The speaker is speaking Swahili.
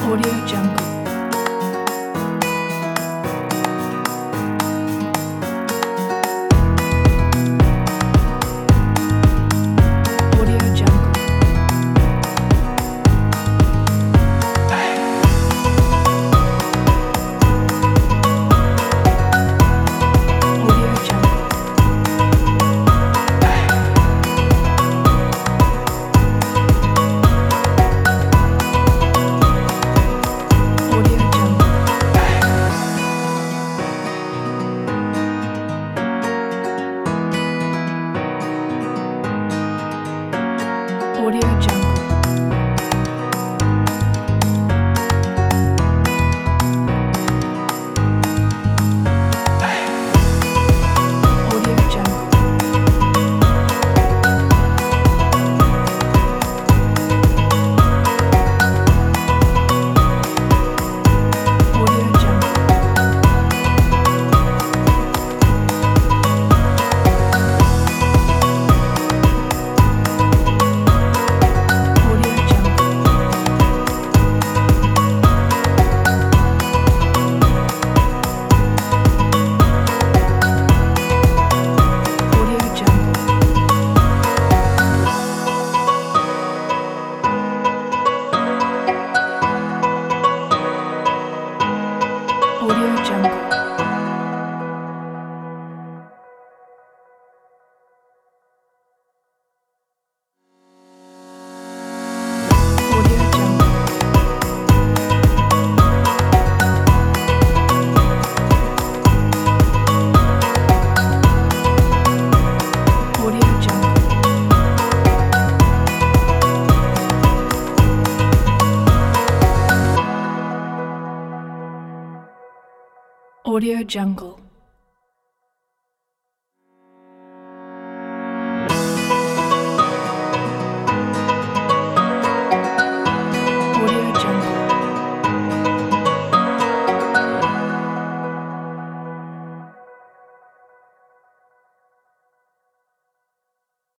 Audio Jungle. Audio Jungle. Audio Jungle. Audio Jungle. Audio Jungle. Audio Jungle. Audio Jungle. Audio Jungle. Audio Jungle. Audio Jungle. Audio Jungle. Audio Jungle. Audio Jungle.